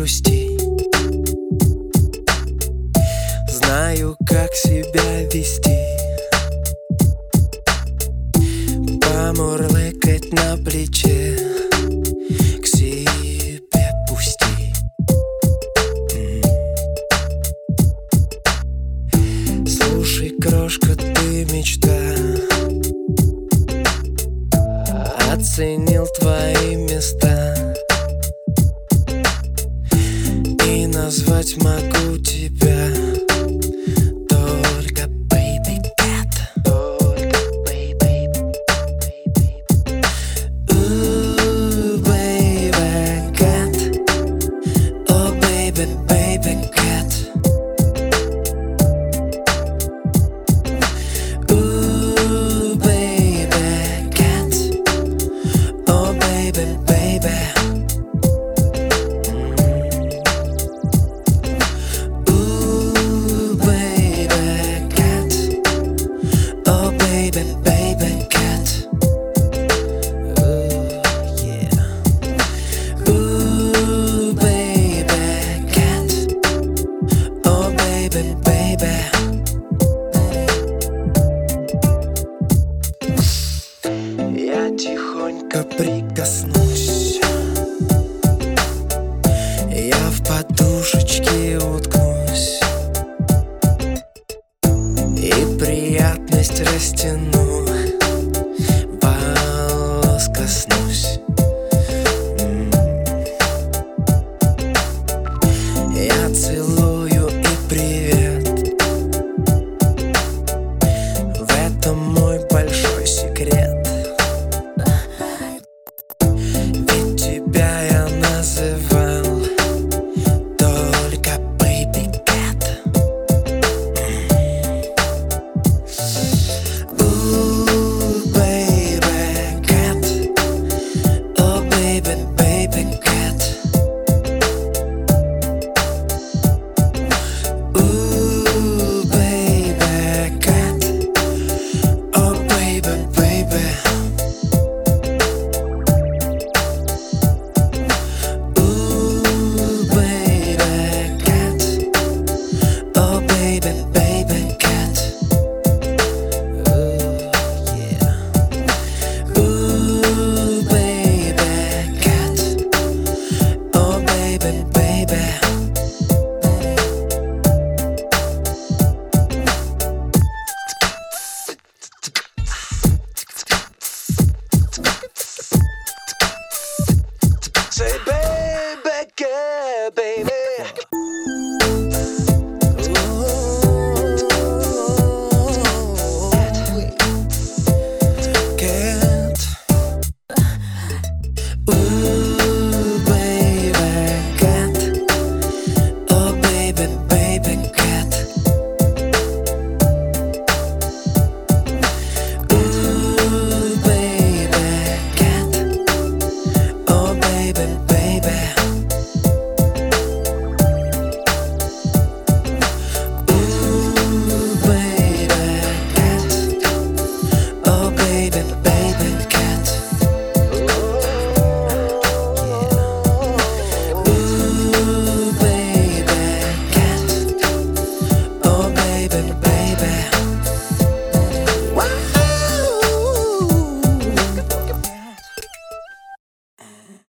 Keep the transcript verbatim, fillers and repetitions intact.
пусти. Знаю, как себя вести, помурлыкать на плече, к себе пусти. Слушай, крошка, ты мечта, оценил твои места, и назвать могу тебя только baby cat. Только baby, baby. Ooh, baby cat. Oh, baby, baby cat. Ooh, baby cat. Oh, baby, baby. Ooh, baby cat. Oh, baby, baby cat. Ooh, yeah. Ooh, baby cat. Oh, baby, baby. Я тихонько прикоснусь, я в подушечке уткнусь и приятность растяну, волос коснусь. М. Я целую и привет. В этом